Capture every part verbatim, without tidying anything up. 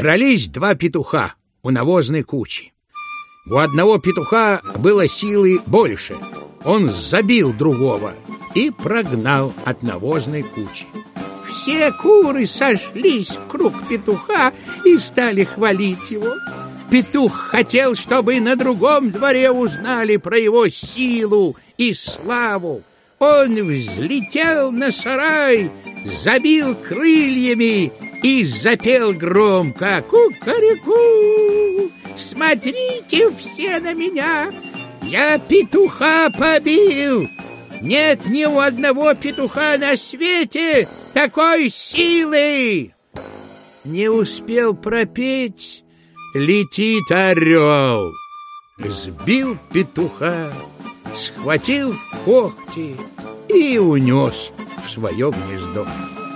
Дрались два петуха у навозной кучи. У одного петуха было силы больше. Он забил другого и прогнал от навозной кучи. Все куры сошлись вкруг петуха и стали хвалить его. Петух хотел, чтобы на другом дворе узнали про его силу и славу. Он взлетел на сарай, забил крыльями и запел громко: «Ку-ка-ре-ку! Смотрите все на меня! Я петуха побил! Нет ни у одного петуха на свете такой силы!» Не успел пропеть, летит орел, сбил петуха, схватил в когти и унес в свое гнездо.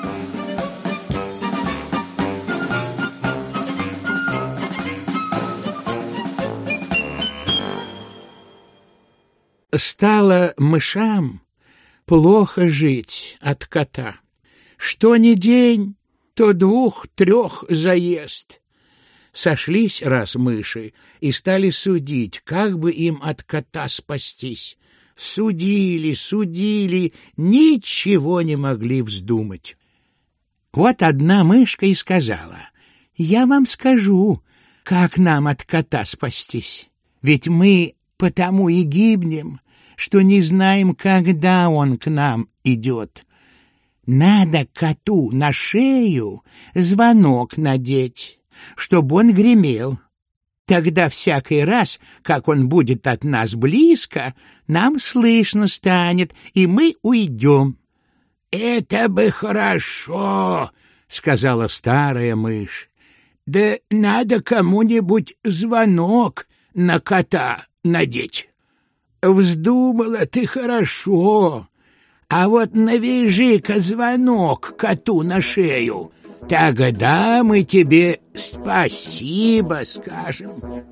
Стало мышам плохо жить от кота. Что ни день, то двух-трех заест. Сошлись раз мыши и стали судить, как бы им от кота спастись. Судили, судили, ничего не могли вздумать. Вот одна мышка и сказала: «Я вам скажу, как нам от кота спастись. Ведь мы потому и гибнем, что не знаем, когда он к нам идет. Надо коту на шею звонок надеть, чтобы он гремел. Тогда всякий раз, как он будет от нас близко, нам слышно станет, и мы уйдем». «Это бы хорошо», — сказала старая мышь. «Да надо кому-нибудь звонок на кота надеть». «Вздумала ты хорошо, а вот навяжи-ка звонок коту на шею, тогда мы тебе спасибо скажем».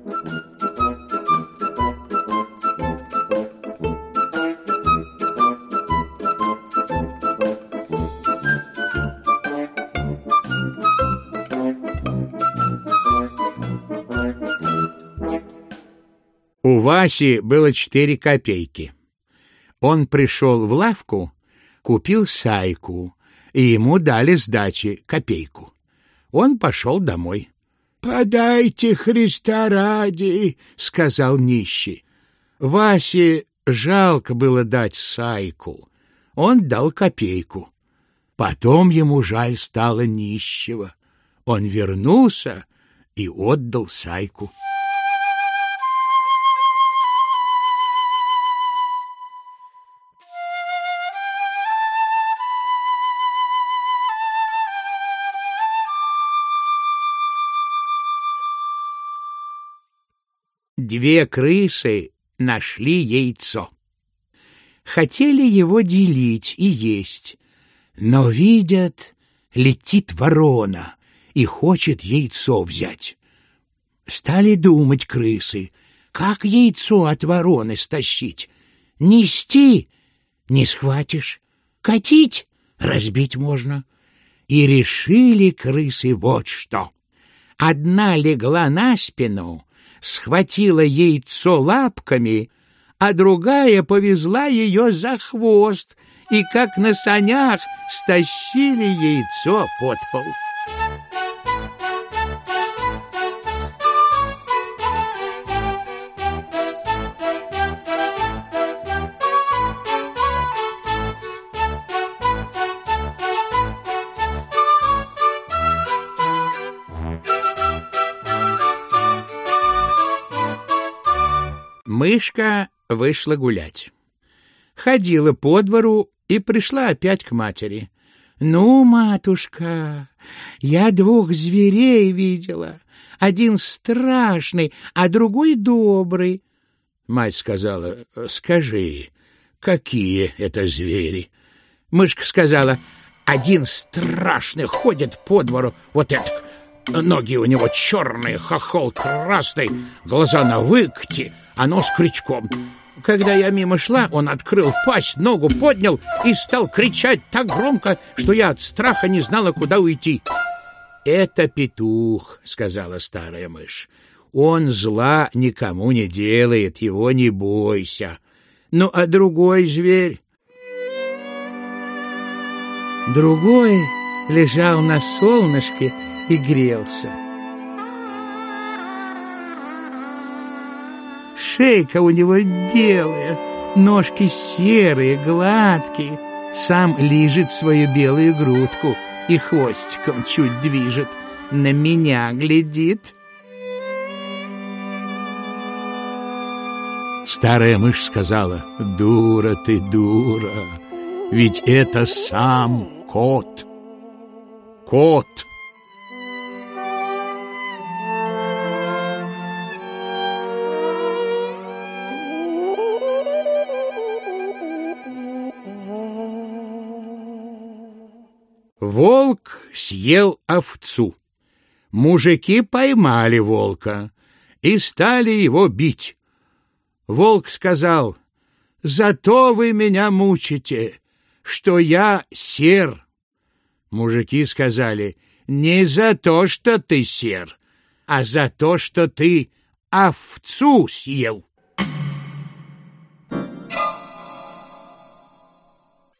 У Васи было четыре копейки. Он пришел в лавку, купил сайку, и ему дали сдачи копейку. Он пошел домой. «Подайте Христа ради», — сказал нищий. Васе жалко было дать сайку. Он дал копейку. Потом ему жаль стало нищего. Он вернулся и отдал сайку. Две крысы нашли яйцо. Хотели его делить и есть, но видят, летит ворона и хочет яйцо взять. Стали думать крысы, как яйцо от вороны стащить. Нести — не схватишь, катить — разбить можно. И решили крысы вот что. Одна легла на спину, схватила яйцо лапками, а другая повезла ее за хвост, и как на санях стащили яйцо под пол. Мышка вышла гулять. Ходила по двору и пришла опять к матери. «Ну, матушка, я двух зверей видела. Один страшный, а другой добрый». Мать сказала: «Скажи, какие это звери?» Мышка сказала: «Один страшный ходит по двору, вот этот. Ноги у него черные, хохол красный, глаза на выкате, а нос крючком. Когда я мимо шла, он открыл пасть, ногу поднял и стал кричать так громко, что я от страха не знала, куда уйти». «Это петух», — сказала старая мышь. «Он зла никому не делает, его не бойся. Ну, а другой зверь?» Другой лежал на солнышке и грелся. Шейка у него белая, ножки серые, гладкие. Сам лижет свою белую грудку и хвостиком чуть движет, на меня глядит. Старая мышь сказала: «Дура ты, дура, ведь это сам кот. Кот!» Волк съел овцу. Мужики поймали волка и стали его бить. Волк сказал: «Зато вы меня мучите, что я сер». Мужики сказали: «Не за то, что ты сер, а за то, что ты овцу съел».